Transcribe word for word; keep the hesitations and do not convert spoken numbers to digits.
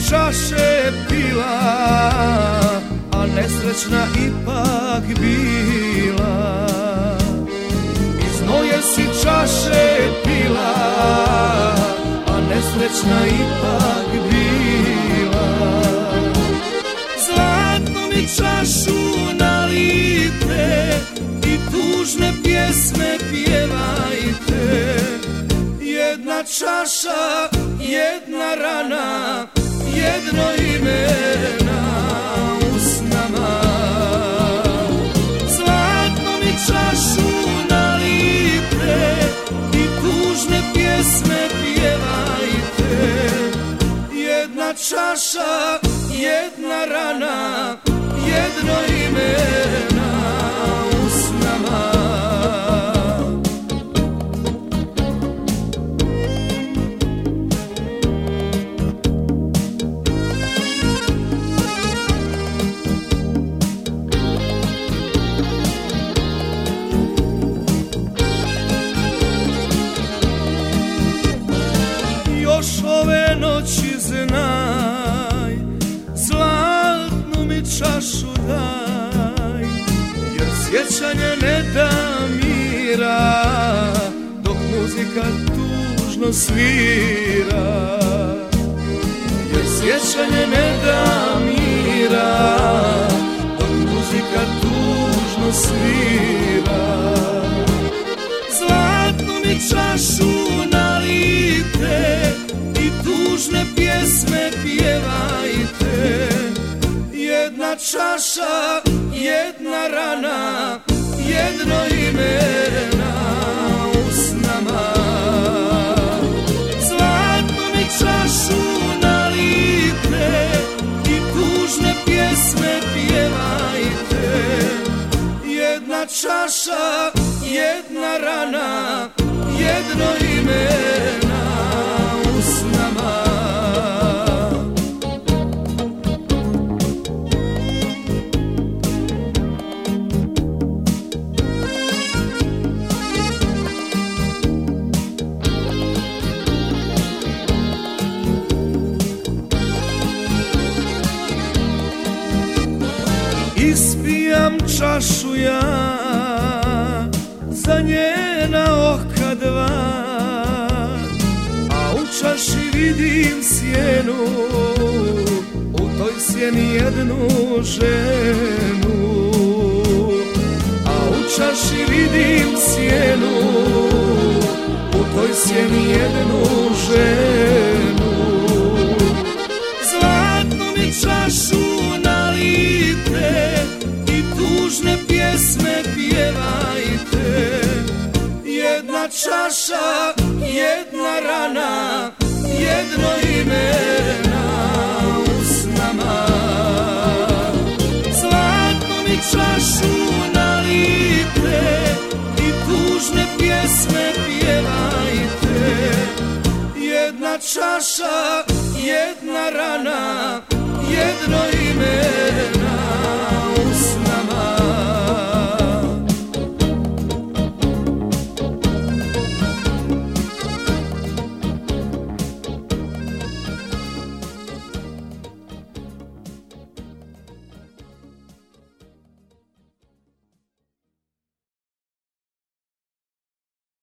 čaše pila, a nesrećna ipak bila. Iz moje si čaše pila, a nesrećna ipak bila. Zlatnu mi čašu nalijte i tužne pjesme pjevajte. Jedna čaša, jedna rana, jedno ime na usnama. Zlatnu mi čašu nalijte i tužne pjesme pjevajte. Jedna čaša, jedna rana, jedno ime na usnama. Još ove noći znaj, zlatnu mi čašu daj, jer sjećanje ne da mira dok muzika tužno svira. Jer sjećanje ne da mira dok muzika tužno svira. Zlatnu mi čašu nalijte i tužne pjesme pjevajte. Jedna čaša, jedna rana, jedno ime na usnama. Zlatnu mi čašu nalijte i tužne pjesme pjevajte. Jedna čaša, jedna rana, jedno ime na usnama. Ispijam čašu ja za njena oka dva, a u čaši vidim sjenu, u toj sjeni jednu ženu. A u čaši vidim sjenu, u toj sjeni jednu ženu. Zlatnu mi čašu nalijte i tužne pjesme pjevajte. Jedna čaša, jedna rana, jedno ime na usnama. Zlatnu mi čašu nalijte i tužne pjesme pjevajte. Jedna čaša, jedna rana, jedno